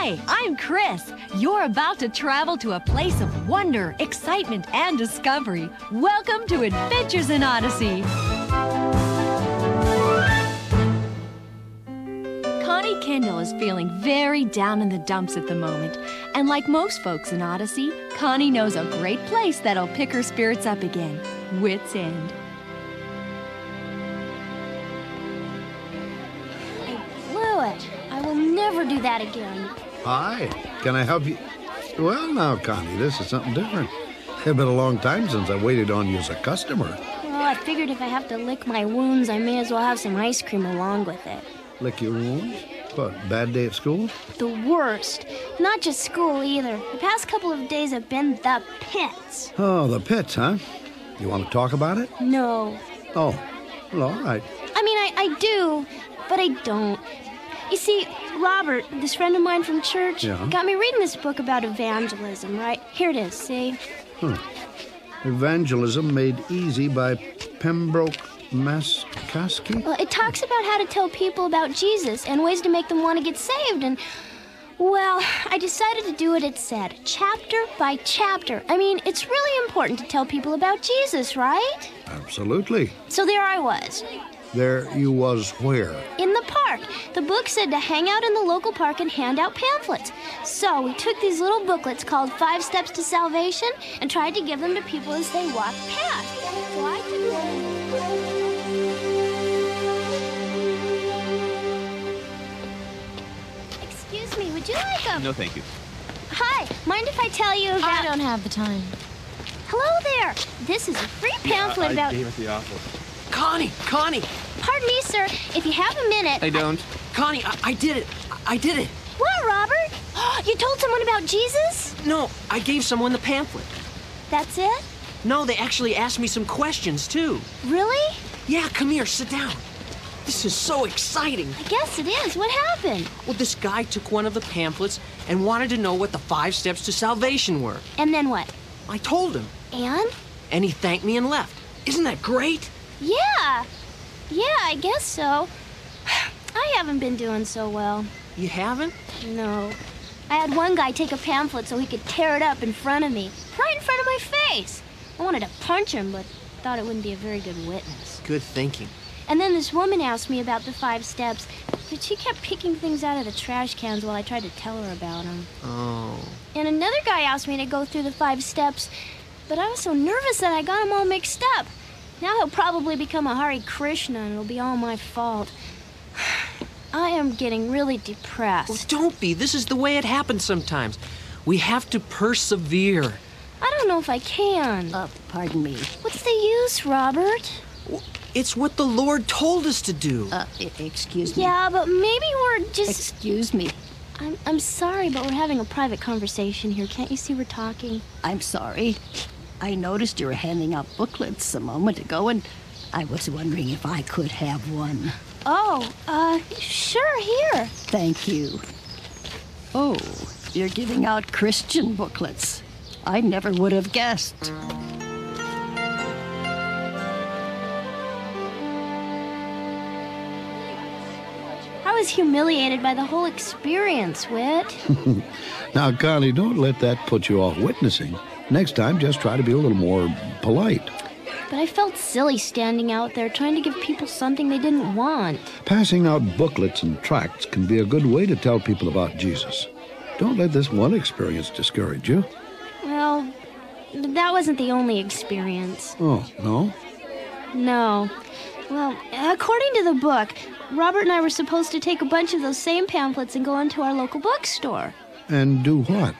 Hi, I'm Chris. You're about to travel to a place of wonder, excitement, and discovery. Welcome to Adventures in Odyssey. Connie Kendall is feeling very down in the dumps at the moment. And like most folks in Odyssey, Connie knows a great place that'll pick her spirits up again. Wits End. I will never do that again. Hi, can I help you? Well, now, Connie, this is something different. It's been a long time since I waited on you as a customer. Well, I figured if I have to lick my wounds, I may as well have some ice cream along with it. Lick your wounds? What, bad day at school? The worst. Not just school, either. The past couple of days have been the pits. Oh, the pits, huh? You want to talk about it? No. Oh, well, all right. I mean, I do, but I don't. You see, Robert, this friend of mine from church, got me reading this book about evangelism, right? Here it is, see? Evangelism Made Easy by Pembroke Maskowski? Well, it talks about how to tell people about Jesus and ways to make them want to get saved, and, well, I decided to do what it said, chapter by chapter. I mean, it's really important to tell people about Jesus, right? Absolutely. So there I was. There you was where? In the park. The book said to hang out in the local park and hand out pamphlets. So we took these little booklets called 5 Steps to Salvation and tried to give them to people as they walked past. So I took them. Excuse me, would you like a... No, thank you. Hi, mind if I tell you about... I don't have the time. Hello there. This is a free pamphlet about... I gave it the office. Connie! Pardon me, sir. If you have a minute... I don't. Connie, I did it. I did it. What, Robert? You told someone about Jesus? No, I gave someone the pamphlet. That's it? No, they actually asked me some questions, too. Really? Yeah, come here, sit down. This is so exciting. I guess it is. What happened? Well, this guy took one of the pamphlets and wanted to know what the 5 steps to salvation were. And then what? I told him. And? And he thanked me and left. Isn't that great? Yeah, I guess so. I haven't been doing so well. You haven't? No. I had one guy take a pamphlet so he could tear it up in front of me, right in front of my face. I wanted to punch him, but thought it wouldn't be a very good witness. Good thinking. And then this woman asked me about the 5 steps, but she kept picking things out of the trash cans while I tried to tell her about them. Oh. And another guy asked me to go through the 5 steps, but I was so nervous that I got them all mixed up. Now he'll probably become a Hare Krishna, and it'll be all my fault. I am getting really depressed. Well, don't be. This is the way it happens sometimes. We have to persevere. I don't know if I can. Pardon me. What's the use, Robert? It's what the Lord told us to do. Excuse me. Yeah, but maybe we're just... Excuse me. I'm sorry, but we're having a private conversation here. Can't you see we're talking? I'm sorry. I noticed you were handing out booklets a moment ago, and I was wondering if I could have one. Oh, sure, here. Thank you. Oh, you're giving out Christian booklets. I never would have guessed. I was humiliated by the whole experience, Whit. Now, Connie, don't let that put you off witnessing. Next time, just try to be a little more polite. But I felt silly standing out there trying to give people something they didn't want. Passing out booklets and tracts can be a good way to tell people about Jesus. Don't let this one experience discourage you. Well, that wasn't the only experience. Oh, no? No. Well, according to the book, Robert and I were supposed to take a bunch of those same pamphlets and go into our local bookstore. And do what?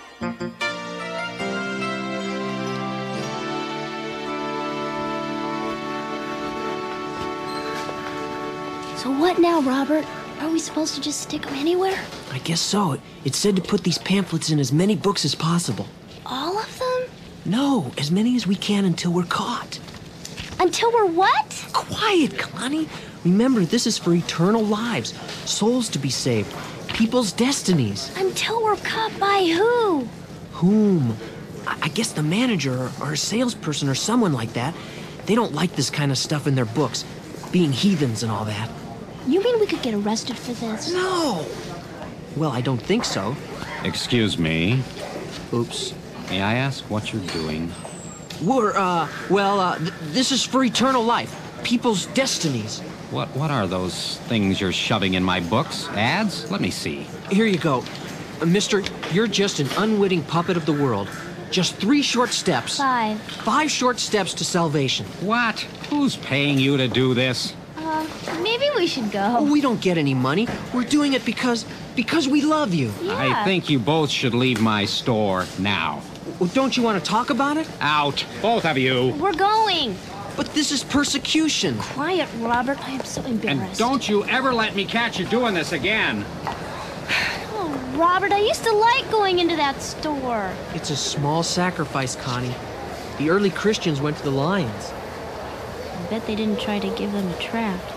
So what now, Robert? Are we supposed to just stick them anywhere? I guess so. It said to put these pamphlets in as many books as possible. All of them? No, as many as we can until we're caught. Until we're what? Quiet, Connie. Remember, this is for eternal lives, souls to be saved, people's destinies. Until we're caught by who? Whom? I guess the manager or a salesperson or someone like that. They don't like this kind of stuff in their books, being heathens and all that. You mean we could get arrested for this? No! Well, I don't think so. Excuse me. Oops. May I ask what you're doing? This is for eternal life. People's destinies. What are those things you're shoving in my books? Ads? Let me see. Here you go. Mister, you're just an unwitting puppet of the world. Just 3 short steps. 5. 5 short steps to salvation. What? Who's paying you to do this? Maybe we should go. Oh, we don't get any money. We're doing it because we love you. Yeah. I think you both should leave my store now. Well, don't you want to talk about it? Out, both of you. We're going. But this is persecution. Quiet, Robert. I am so embarrassed. And don't you ever let me catch you doing this again. Oh, Robert, I used to like going into that store. It's a small sacrifice, Connie. The early Christians went to the lions. I bet they didn't try to give them a draft.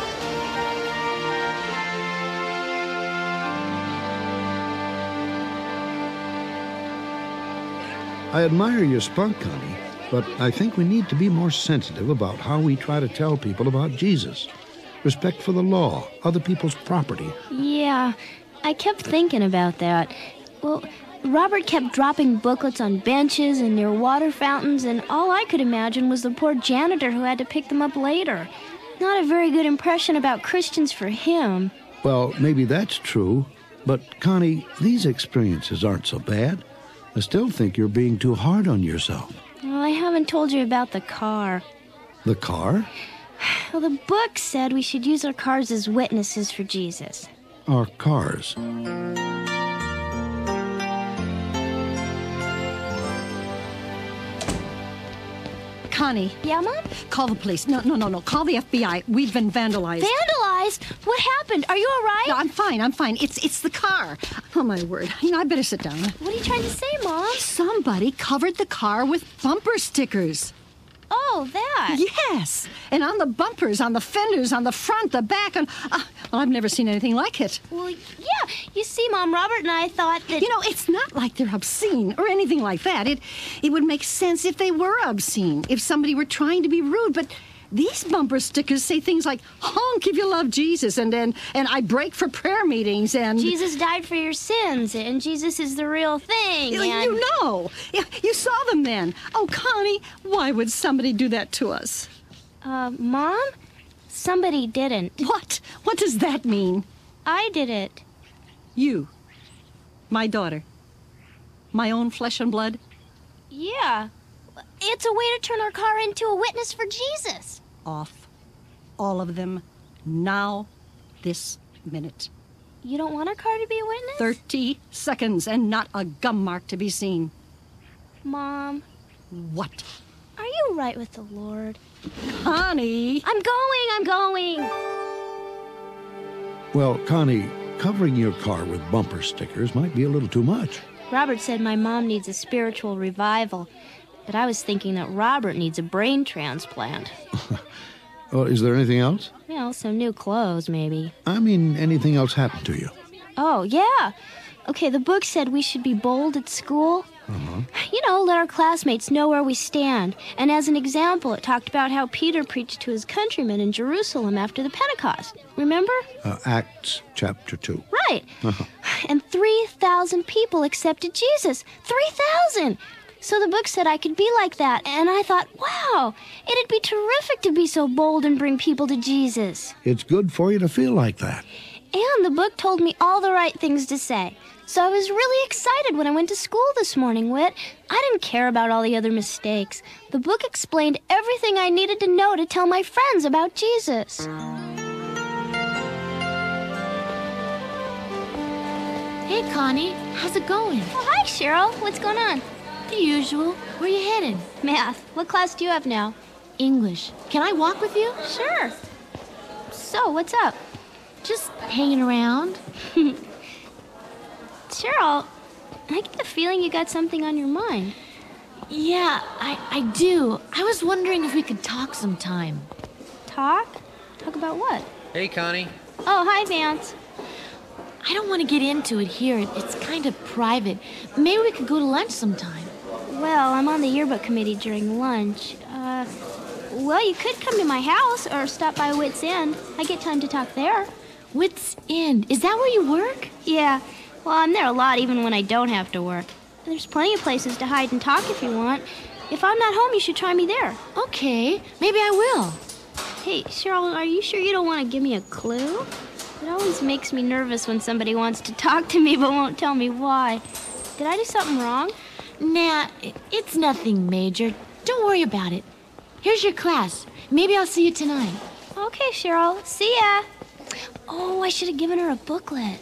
I admire your spunk, Connie, but I think we need to be more sensitive about how we try to tell people about Jesus. Respect for the law, other people's property. Yeah, I kept thinking about that. Well, Robert kept dropping booklets on benches and near water fountains, and all I could imagine was the poor janitor who had to pick them up later. Not a very good impression about Christians for him. Well, maybe that's true, but Connie, these experiences aren't so bad. I still think you're being too hard on yourself. Well, I haven't told you about the car. The car? Well, the book said we should use our cars as witnesses for Jesus. Our cars. Connie, Yeah, Mom? call the police. No. Call the FBI. We've been vandalized. Vandalized? What happened? Are you all right? No, I'm fine. It's the car. Oh, my word. I better sit down. What are you trying to say, Mom? Somebody covered the car with bumper stickers. Oh, that. Yes. And on the bumpers, on the fenders, on the front, the back, well, I've never seen anything like it. Well, yeah. You see, Mom, Robert and I thought that... You know, it's not like they're obscene or anything like that. It would make sense if they were obscene, if somebody were trying to be rude, but these bumper stickers say things like, honk if you love Jesus, and I break for prayer meetings, and... Jesus died for your sins, and Jesus is the real thing, and... You know. You saw them then. Oh, Connie, why would somebody do that to us? Mom? Somebody didn't. What? What does that mean? I did it. You. My daughter. My own flesh and blood. Yeah. It's a way to turn our car into a witness for Jesus. Off. All of them. Now. This minute. You don't want our car to be a witness? 30 seconds and not a gum mark to be seen. Mom, What? are you right with the Lord? Connie! I'm going. Well, Connie, covering your car with bumper stickers might be a little too much. Robert said my mom needs a spiritual revival, but I was thinking that Robert needs a brain transplant. Well, is there anything else? Some new clothes, maybe. I mean, anything else happened to you? Oh, yeah. Okay, the book said we should be bold at school. Let our classmates know where we stand. And as an example, it talked about how Peter preached to his countrymen in Jerusalem after the Pentecost. Remember? Acts chapter 2. Right. And 3,000 people accepted Jesus. 3,000! So the book said I could be like that, and I thought, wow, it'd be terrific to be so bold and bring people to Jesus. It's good for you to feel like that. And the book told me all the right things to say. So I was really excited when I went to school this morning, Whit. I didn't care about all the other mistakes. The book explained everything I needed to know to tell my friends about Jesus. Hey, Connie. How's it going? Oh, hi, Cheryl. What's going on? The usual. Where you headed? Math. What class do you have now? English. Can I walk with you? Sure. So, what's up? Just hanging around. Cheryl, I get the feeling you got something on your mind. Yeah, I do. I was wondering if we could talk sometime. Talk? Talk about what? Hey, Connie. Oh, hi, Vance. I don't want to get into it here. It's kind of private. Maybe we could go to lunch sometime. Well, I'm on the yearbook committee during lunch. Well, you could come to my house or stop by Whit's End. I get time to talk there. Wits End. Is that where you work? Yeah, well, I'm there a lot even when I don't have to work. There's plenty of places to hide and talk if you want. If I'm not home, you should try me there. Okay, maybe I will. Hey, Cheryl, are you sure you don't want to give me a clue? It always makes me nervous when somebody wants to talk to me but won't tell me why. Did I do something wrong? Nah, it's nothing major. Don't worry about it. Here's your class. Maybe I'll see you tonight. Okay, Cheryl. See ya. Oh, I should have given her a booklet.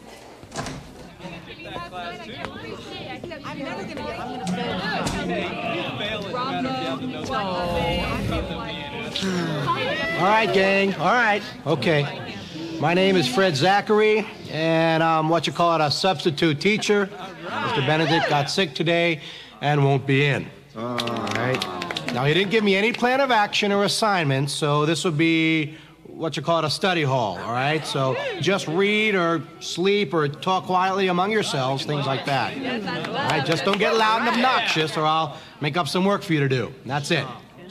All right, gang. All right. Okay. My name is Fred Zachary, and I'm a substitute teacher. Mr. Benedict got sick today and won't be in. All right. Now, he didn't give me any plan of action or assignments, so this would be a study hall, all right? So just read or sleep or talk quietly among yourselves, things like that. All right, just don't get loud and obnoxious or I'll make up some work for you to do. That's it.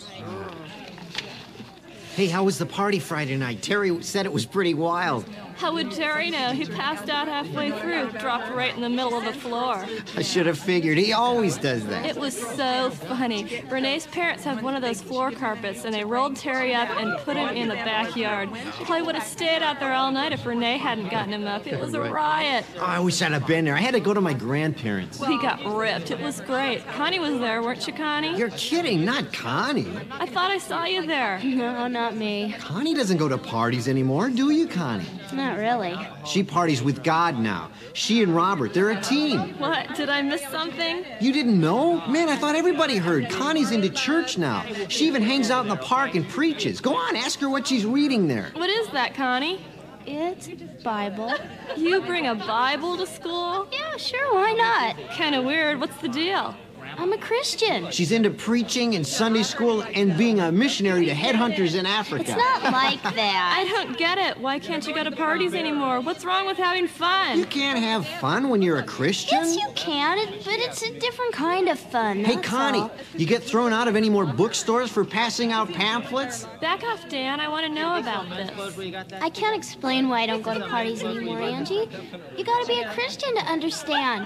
Hey, how was the party Friday night? Terry said it was pretty wild. How would Terry know? He passed out halfway through, dropped right in the middle of the floor. I should have figured. He always does that. It was so funny. Renee's parents have one of those floor carpets, and they rolled Terry up and put him in the backyard. Clay would have stayed out there all night if Renee hadn't gotten him up. It was a riot. Oh, I wish I'd have been there. I had to go to my grandparents. He got ripped. It was great. Connie was there, weren't you, Connie? You're kidding, not Connie. I thought I saw you there. No, not me. Connie doesn't go to parties anymore, do you, Connie? Not really. She parties with God now. She and Robert, they're a team. What? Did I miss something? You didn't know? Man, I thought everybody heard. Connie's into church now. She even hangs out in the park and preaches. Go on, ask her what she's reading there. What is that, Connie? It's Bible. You bring a Bible to school? Yeah, sure, why not? Kind of weird. What's the deal? I'm a Christian. She's into preaching and Sunday school and being a missionary to headhunters in Africa. It's not like that. I don't get it. Why can't you go to parties anymore? What's wrong with having fun? You can't have fun when you're a Christian? Yes, you can, but it's a different kind of fun. Hey, that's Connie, all. you get thrown out of any more bookstores for passing out pamphlets? Back off, Dan. I want to know about this. I can't explain why I don't go to parties anymore, Angie. You gotta be a Christian to understand.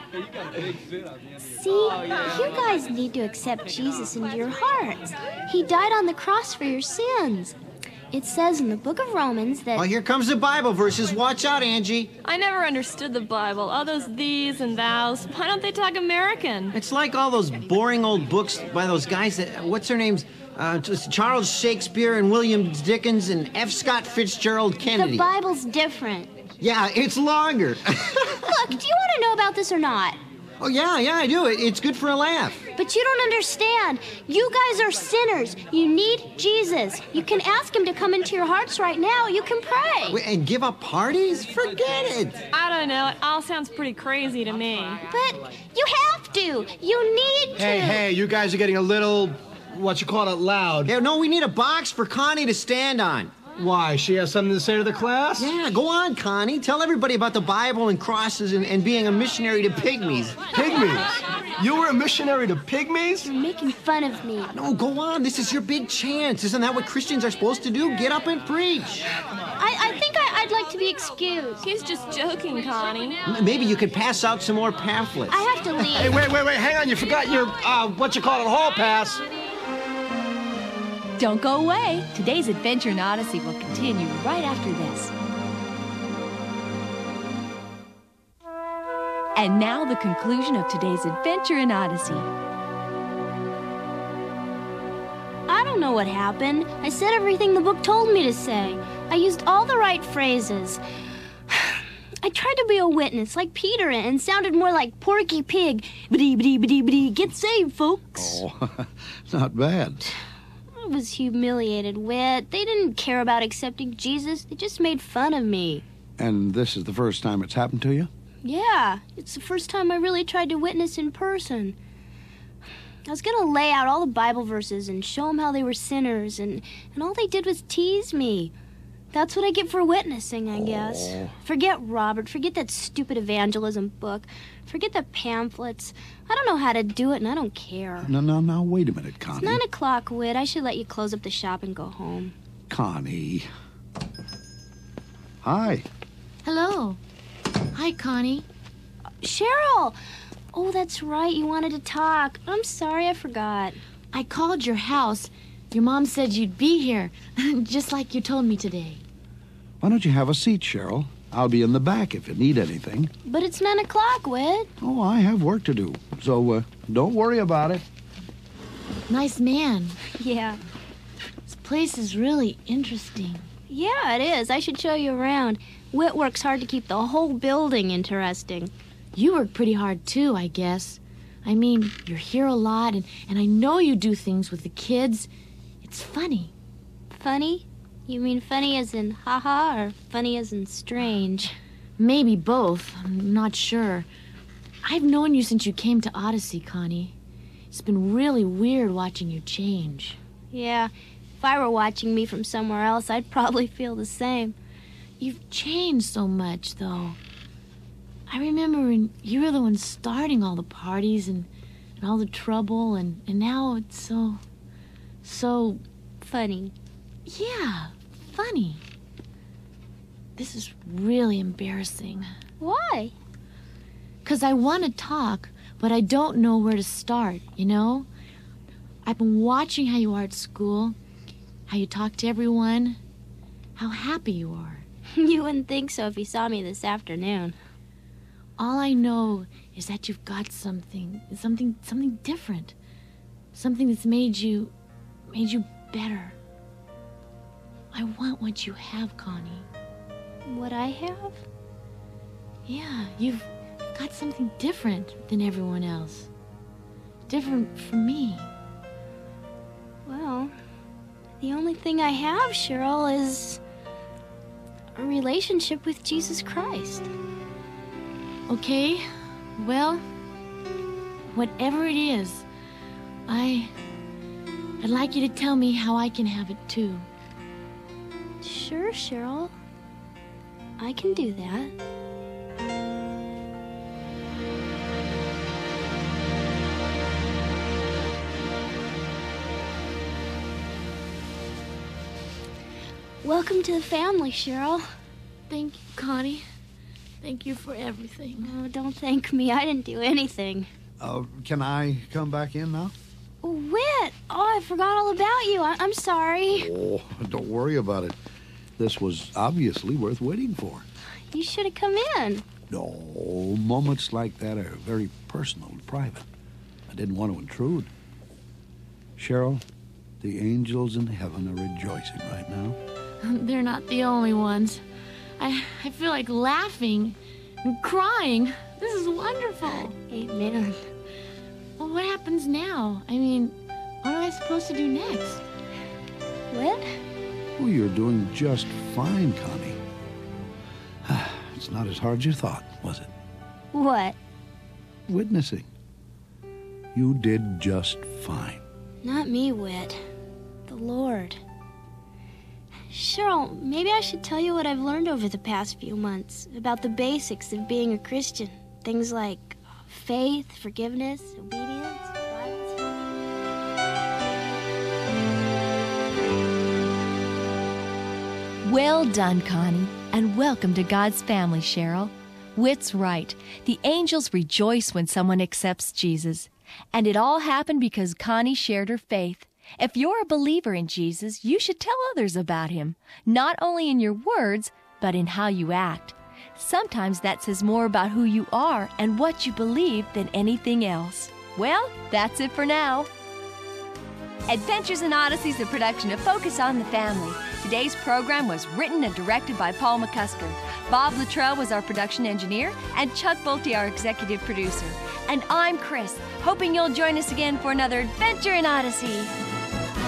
See, you guys need to accept Jesus into your hearts. He died on the cross for your sins. It says in the book of Romans that... Oh, here comes the Bible verses. Watch out, Angie. I never understood the Bible. All those these and thous. Why don't they talk American? It's like all those boring old books by those guys that... What's their names? Charles Shakespeare and William Dickens and F. Scott Fitzgerald Kennedy. The Bible's different. Yeah, it's longer. Look, do you want to know about this or not? Oh, yeah, I do. It's good for a laugh. But you don't understand. You guys are sinners. You need Jesus. You can ask him to come into your hearts right now. You can pray. Wait, and give up parties? Forget it. I don't know. It all sounds pretty crazy to me. But you have to. You need to. Hey, you guys are getting a little, loud. Yeah, no, we need a box for Connie to stand on. Why? She has something to say to the class? Yeah, go on, Connie. Tell everybody about the Bible and crosses and being a missionary to pygmies. Pygmies? You were a missionary to pygmies? You're making fun of me. No, go on. This is your big chance. Isn't that what Christians are supposed to do? Get up and preach. I think I'd like to be excused. He's just joking, Connie. Maybe you could pass out some more pamphlets. I have to leave. Hey, wait. Hang on. You forgot your, hall pass. Don't go away. Today's adventure in Odyssey will continue right after this. And now the conclusion of today's adventure in Odyssey. I don't know what happened. I said everything the book told me to say. I used all the right phrases. I tried to be a witness like Peter and sounded more like Porky Pig. Biddy, biddy, biddy, biddy. Get saved, folks. Oh, not bad. I was humiliated, Whit. They didn't care about accepting Jesus. They just made fun of me. And this is the first time it's happened to you? Yeah, it's the first time I really tried to witness in person. I was going to lay out all the Bible verses and show them how they were sinners, and all they did was tease me. That's what I get for witnessing, I guess. Forget Robert. Forget that stupid evangelism book. Forget the pamphlets. I don't know how to do it, and I don't care. No, wait a minute, Connie. It's 9 o'clock, Whit. I should let you close up the shop and go home. Connie. Hi. Hello. Hi, Connie. Cheryl! Oh, that's right. You wanted to talk. I'm sorry, I forgot. I called your house. Your mom said you'd be here, just like you told me today. Why don't you have a seat, Cheryl? I'll be in the back if you need anything. But it's 9 o'clock, Whit. Oh, I have work to do, so don't worry about it. Nice man. Yeah. This place is really interesting. Yeah, it is. I should show you around. Whit works hard to keep the whole building interesting. You work pretty hard, too, I guess. I mean, you're here a lot, and I know you do things with the kids. It's funny. Funny? You mean funny as in ha-ha, or funny as in strange? Maybe both. I'm not sure. I've known you since you came to Odyssey, Connie. It's been really weird watching you change. Yeah, if I were watching me from somewhere else, I'd probably feel the same. You've changed so much, though. I remember when you were the one starting all the parties and all the trouble, and now it's so funny. Yeah, funny. This is really embarrassing. Why? 'Cause I want to talk, but I don't know where to start, you know? I've been watching how you are at school, how you talk to everyone, how happy you are. You wouldn't think so if you saw me this afternoon. All I know is that you've got something different. Something that's made you better. I want what you have, Connie. What I have? Yeah, you've got something different than everyone else. Different from me. Well, the only thing I have, Cheryl, is a relationship with Jesus Christ. Okay, well, whatever it is, I'd like you to tell me how I can have it too. Sure, Cheryl. I can do that. Welcome to the family, Cheryl. Thank you, Connie. Thank you for everything. Oh, don't thank me. I didn't do anything. Can I come back in now? Whit! Oh, I forgot all about you. I'm sorry. Oh, don't worry about it. This was obviously worth waiting for. You should have come in. No, moments like that are very personal and private. I didn't want to intrude. Cheryl, the angels in heaven are rejoicing right now. They're not the only ones. I feel like laughing and crying. This is wonderful. Amen. Well, what happens now? I mean, what am I supposed to do next? What? Oh, you're doing just fine, Connie. It's not as hard as you thought, was it? What? Witnessing. You did just fine. Not me, Whit. The Lord. Cheryl, maybe I should tell you what I've learned over the past few months about the basics of being a Christian. Things like faith, forgiveness, obedience, violence. Well done, Connie, and welcome to God's family, Cheryl. Whit's right. The angels rejoice when someone accepts Jesus. And it all happened because Connie shared her faith. If you're a believer in Jesus, you should tell others about him, not only in your words, but in how you act. Sometimes that says more about who you are and what you believe than anything else. Well, that's it for now. Adventures in Odyssey is a production of Focus on the Family. Today's program was written and directed by Paul McCusker. Bob Luttrell was our production engineer, and Chuck Bolte our executive producer. And I'm Chris, hoping you'll join us again for another Adventure in Odyssey.